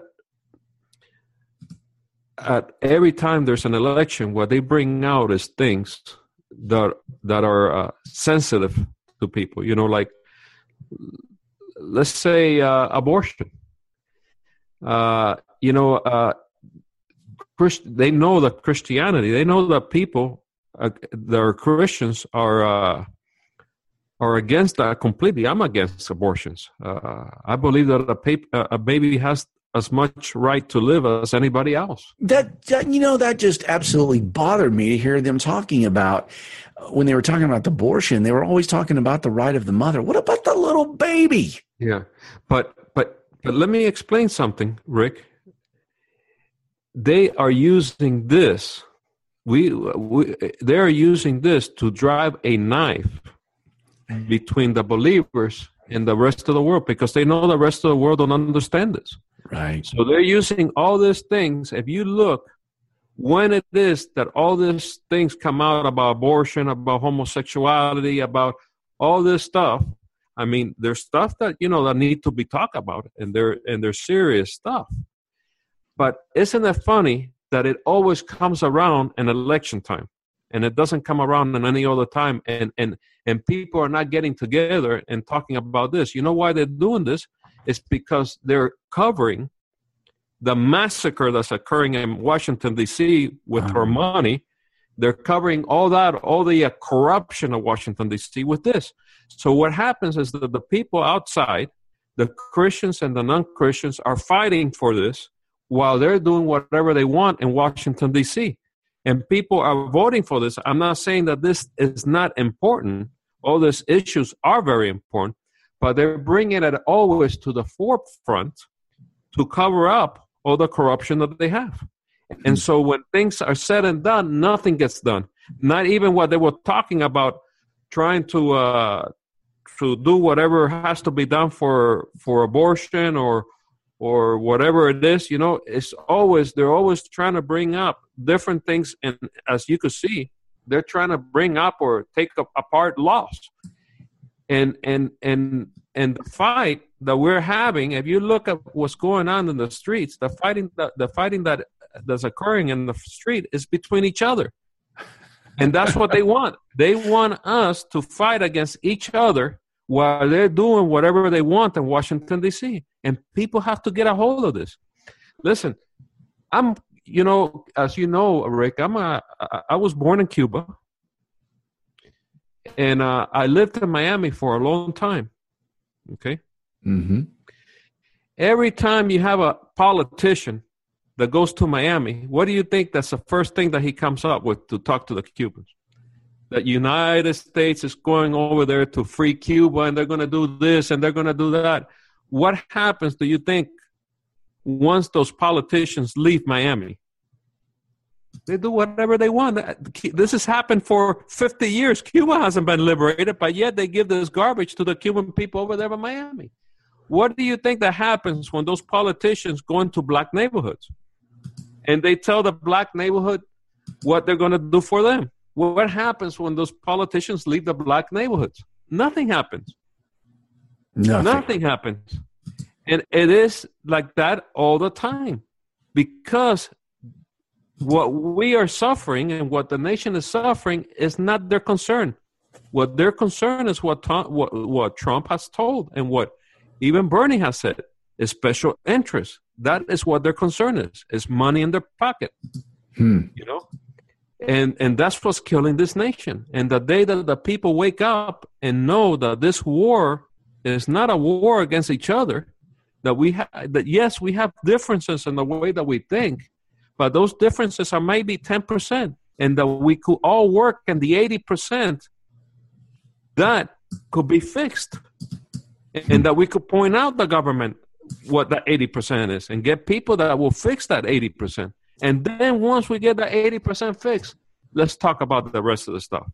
at every time there's an election, what they bring out is things that that are uh, sensitive to people. You know, like let's say uh, abortion. Uh, you know, uh, Christ- they know that Christianity. They know that people uh, that are Christians are. Uh, are against that completely. I'm against abortions. Uh, I believe that a, pap- a baby has as much right to live as anybody else. That, that you know, that just absolutely bothered me to hear them talking about, when they were talking about abortion, they were always talking about the right of the mother. What about the little baby? Yeah, but but but let me explain something, Rick. They are using this. We, we they are using this to drive a knife between the believers and the rest of the world, because they know the rest of the world don't understand this. Right. So they're using all these things. If you look, when it is that all these things come out about abortion, about homosexuality, about all this stuff, I mean, there's stuff that, you know, that need to be talked about, and they're and they're serious stuff. But isn't it funny that it always comes around in election time, and it doesn't come around in any other time, and and and people are not getting together and talking about this? You know why they're doing this? It's because they're covering the massacre that's occurring in Washington, D C with her money. They're covering all that, all the uh, corruption of Washington, D C with this. So what happens is that the people outside, the Christians and the non-Christians, are fighting for this while they're doing whatever they want in Washington, D C. And people are voting for this. I'm not saying that this is not important. All these issues are very important, but they're bringing it always to the forefront to cover up all the corruption that they have. And so when things are said and done, nothing gets done. Not even what they were talking about, trying to uh, to do whatever has to be done for for abortion or or whatever it is. You know, it's always they're always trying to bring up different things, and as you could see, they're trying to bring up or take apart laws. And and and and the fight that we're having, if you look at what's going on in the streets, the fighting the, the fighting that that's occurring in the street is between each other. And that's what they want. They want us to fight against each other while they're doing whatever they want in Washington, D C. And people have to get a hold of this. Listen, I'm, you know, as you know, Rick, I'm a, I was born in Cuba. And uh, I lived in Miami for a long time. Okay? Mm-hmm. Every time you have a politician that goes to Miami, what do you think that's the first thing that he comes up with to talk to the Cubans? That United States is going over there to free Cuba, and they're going to do this, and they're going to do that. What happens, do you think, once those politicians leave Miami? They do whatever they want. This has happened for fifty years. Cuba hasn't been liberated, but yet they give this garbage to the Cuban people over there in Miami. What do you think that happens when those politicians go into black neighborhoods and they tell the black neighborhood what they're going to do for them? What happens when those politicians leave the black neighborhoods? Nothing happens. Nothing. Nothing happens. And it is like that all the time, because what we are suffering and what the nation is suffering is not their concern. What their concern is what, what, what Trump has told, and what even Bernie has said, is special interest. That is what their concern is, is money in their pocket. Hmm. You know? And and that's what's killing this nation. And the day that the people wake up and know that this war is not a war against each other, that we ha- that yes, we have differences in the way that we think, but those differences are maybe ten percent, and that we could all work in the eighty percent that could be fixed. And that we could point out the government what that eighty percent is and get people that will fix that eighty percent. And then once we get that eighty percent fixed, let's talk about the rest of the stuff.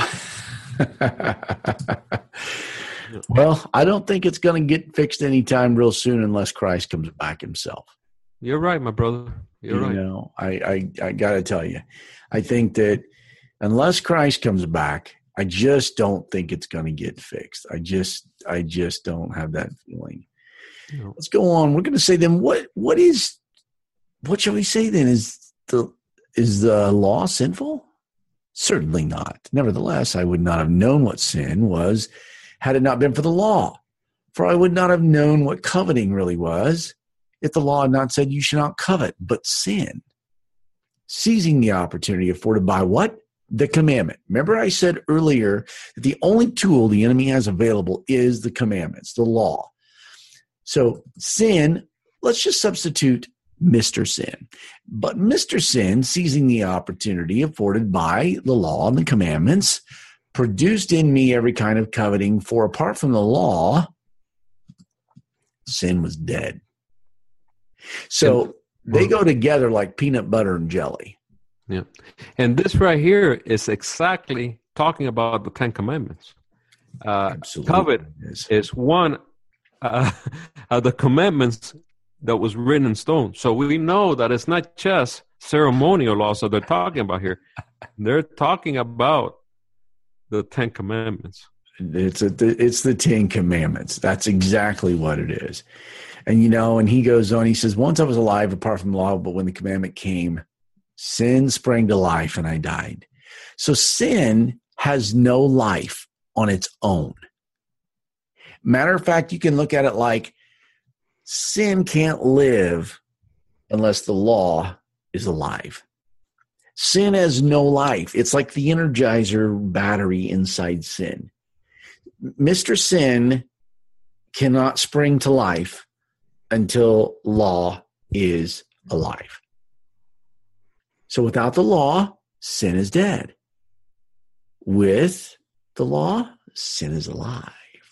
Well, I don't think it's going to get fixed anytime real soon unless Christ comes back himself. You're right, my brother. You're you right. know, I, I, I got to tell you, I think that unless Christ comes back, I just don't think it's going to get fixed. I just, I just don't have that feeling. No. Let's go on. We're going to say then, what, what is, what shall we say then? Is the, is the law sinful? Certainly not. Nevertheless, I would not have known what sin was had it not been for the law. For I would not have known what coveting really was if the law had not said you should not covet, but sin. Seizing the opportunity afforded by what? The commandment. Remember I said earlier that the only tool the enemy has available is the commandments, the law. So sin let's just substitute Mister Sin. But Mister Sin, seizing the opportunity afforded by the law and the commandments, produced in me every kind of coveting, for apart from the law, sin was dead. So they go together like peanut butter and jelly. Yeah. And this right here is exactly talking about the Ten Commandments. Uh, Absolutely. Covet is. is one uh, of the commandments that was written in stone. So we know that it's not just ceremonial laws that they're talking about here. They're talking about the Ten Commandments. It's a, it's the Ten Commandments. That's exactly what it is. And, you know, and he goes on, he says, once I was alive apart from the law, but when the commandment came, sin sprang to life and I died. So sin has no life on its own. Matter of fact, you can look at it like sin can't live unless the law is alive. Sin has no life. It's like the Energizer battery inside sin. Mister Sin cannot spring to life until law is alive. So without the law, sin is dead. With the law, sin is alive.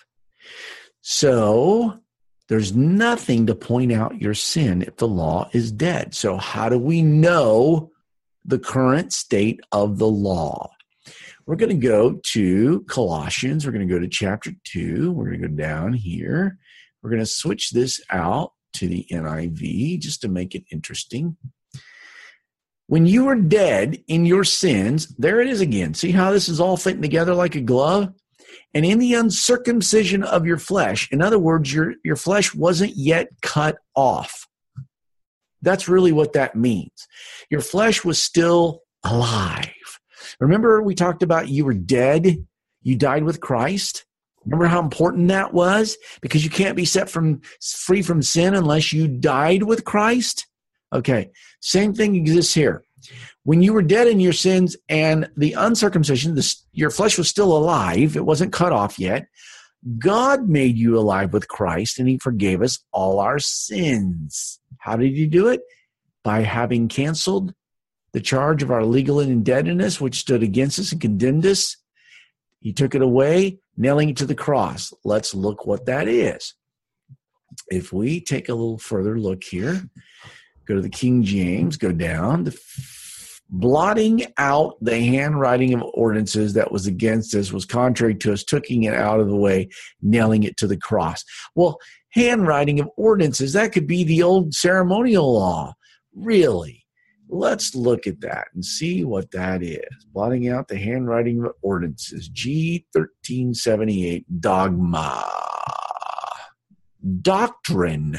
So there's nothing to point out your sin if the law is dead. So how do we know the current state of the law? We're going to go to Colossians. We're going to go to chapter two. We're going to go down here. We're going to switch this out to the N I V just to make it interesting. When you were dead in your sins, there it is again. See how this is all fitting together like a glove? And in the uncircumcision of your flesh, in other words, your, your flesh wasn't yet cut off. That's really what that means. Your flesh was still alive. Remember we talked about you were dead, you died with Christ? Remember how important that was? Because you can't be set from free from sin unless you died with Christ? Okay, same thing exists here. When you were dead in your sins and the uncircumcision, the, your flesh was still alive, it wasn't cut off yet, God made you alive with Christ and he forgave us all our sins. How did he do it? By having canceled the charge of our legal indebtedness, which stood against us and condemned us. He took it away, nailing it to the cross. Let's look what that is. If we take a little further look here, go to the King James, go down, the blotting out the handwriting of ordinances that was against us, was contrary to us, taking it out of the way, nailing it to the cross. Well, handwriting of ordinances, that could be the old ceremonial law. Really? Let's look at that and see what that is. Blotting out the handwriting of ordinances. G thirteen seventy-eight, dogma. Doctrine.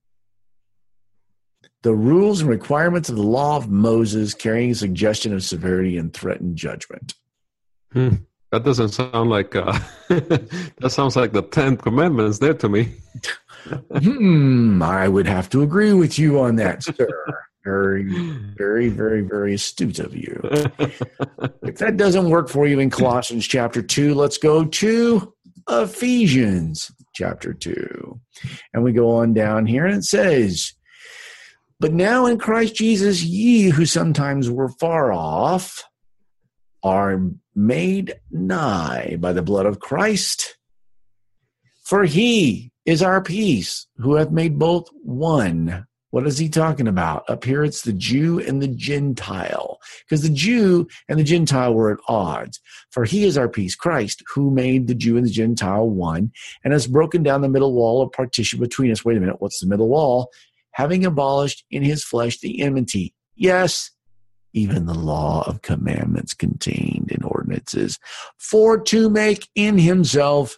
The rules and requirements of the law of Moses, carrying a suggestion of severity and threatened judgment. Hmm. That doesn't sound like, uh, that sounds like the Ten Commandments there to me. hmm, I would have to agree with you on that, sir. Very, very, very, very astute of you. If that doesn't work for you in Colossians chapter two, let's go to Ephesians chapter two. And we go on down here and it says, but now in Christ Jesus, ye who sometimes were far off are made nigh by the blood of Christ. For he is our peace, who hath made both one. What is he talking about? Up here, it's the Jew and the Gentile, because the Jew and the Gentile were at odds. For he is our peace, Christ, who made the Jew and the Gentile one, and has broken down the middle wall of partition between us. Wait a minute, what's the middle wall? Having abolished in his flesh the enmity. Yes, even the law of commandments contained in ordinances, for to make in himself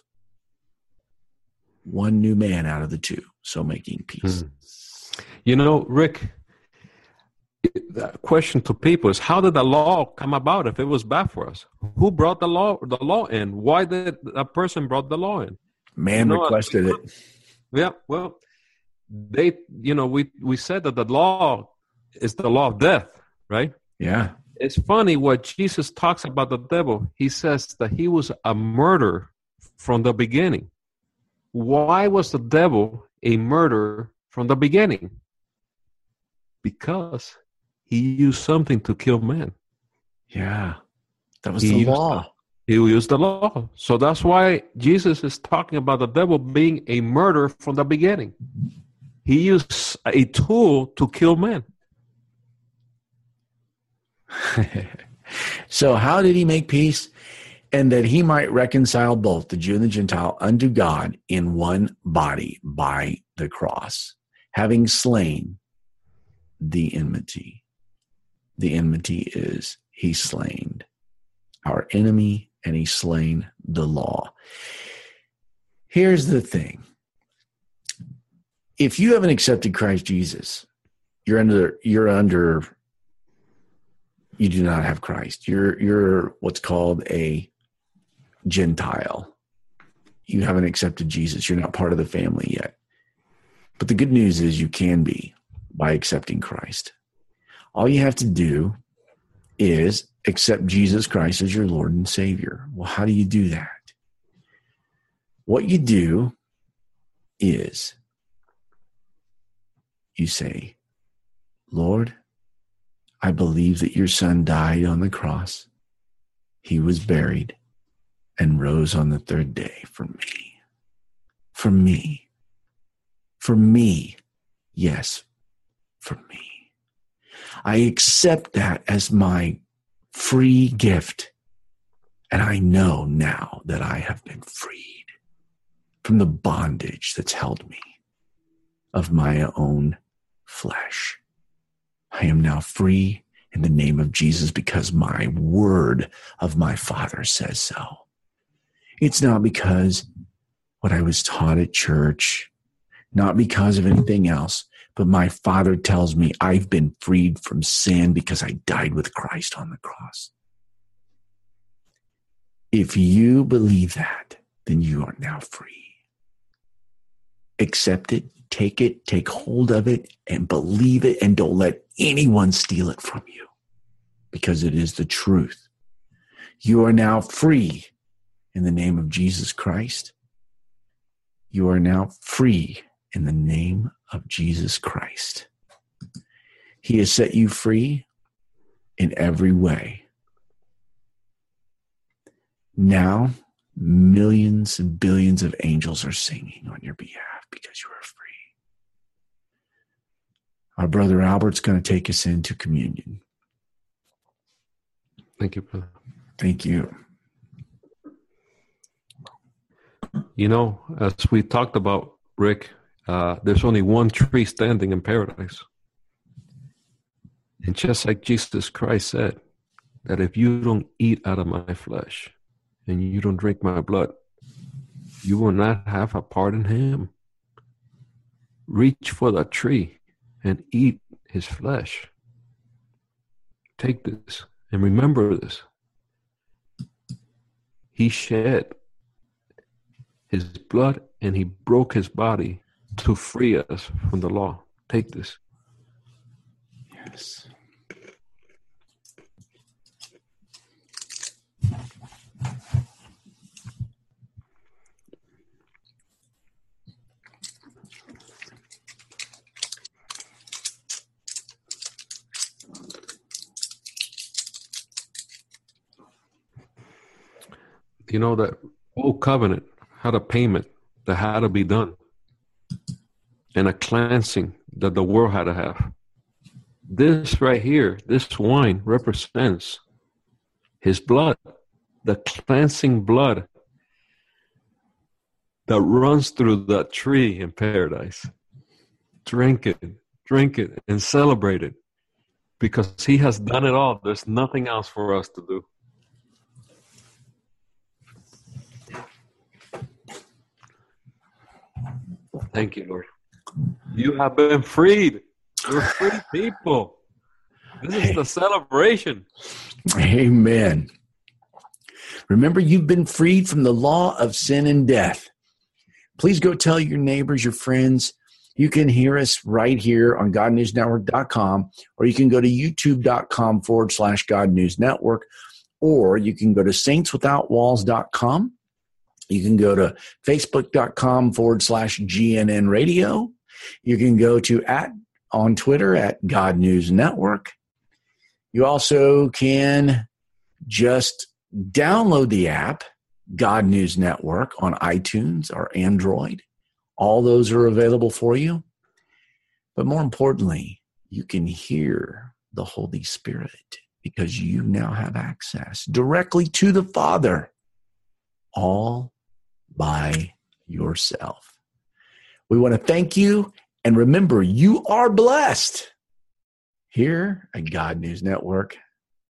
one new man out of the two, so making peace. Hmm. You know, Rick, the question to people is, how did the law come about if it was bad for us? Who brought the law the law in? Why did a person brought the law in? Man you know, requested it. Yeah, well, they, you know, we, we said that the law is the law of death, right? Yeah. It's funny what Jesus talks about the devil. He says that he was a murderer from the beginning. Why was the devil a murderer from the beginning because he used something to kill man. Yeah. That was He the used law. He used the law. So that's why Jesus is talking about the devil being a murderer from the beginning. He used a tool to kill men. So how did he make peace? And that he might reconcile both the Jew and the Gentile unto God in one body by the cross, having slain the enmity. The enmity is he slain our enemy, and he slain the law. Here's the thing. If you haven't accepted Christ Jesus, you're under, you're under, you do not have Christ. You're, you're what's called a Gentile. You haven't accepted Jesus. You're not part of the family yet. But the good news is you can be by accepting Christ. All you have to do is accept Jesus Christ as your Lord and Savior. Well, how do you do that? What you do is you say, Lord, I believe that your son died on the cross. He was buried and rose on the third day for me. For me. For me. Yes, for me. I accept that as my free gift. And I know now that I have been freed from the bondage that's held me of my own flesh. I am now free in the name of Jesus because my word of my Father says so. It's not because what I was taught at church, not because of anything else, but my Father tells me I've been freed from sin because I died with Christ on the cross. If you believe that, then you are now free. Accept it, take it, take hold of it, and believe it, and don't let anyone steal it from you because it is the truth. You are now free in the name of Jesus Christ. You are now free in the name of Jesus Christ. He has set you free in every way. Now, millions and billions of angels are singing on your behalf because you are free. Our brother Albert's going to take us into communion. Thank you, brother. Thank you. You know, as we talked about, Rick, uh, there's only one tree standing in paradise. And just like Jesus Christ said, that if you don't eat out of my flesh and you don't drink my blood, you will not have a part in him. Reach for the tree and eat his flesh. Take this and remember this. He shed his blood and he broke his body to free us from the law. Take this. Yes. You know that old covenant had a payment that had to be done and a cleansing that the world had to have. This right here, this wine represents his blood, the cleansing blood that runs through that tree in paradise. Drink it, drink it, and celebrate it because he has done it all. There's nothing else for us to do. Thank you, Lord. You have been freed. You're free people. This is the celebration. Amen. Remember, you've been freed from the law of sin and death. Please go tell your neighbors, your friends. You can hear us right here on God News Network dot com, or you can go to YouTube.com forward slash God News Network, or you can go to Saints Without Walls dot com. You can go to Facebook.com forward slash GNN Radio. You can go to at on Twitter at God News Network. You also can just download the app, God News Network, on iTunes or Android. All those are available for you. But more importantly, you can hear the Holy Spirit because you now have access directly to the Father, all by yourself. We want to thank you, and remember, you are blessed here at God News Network.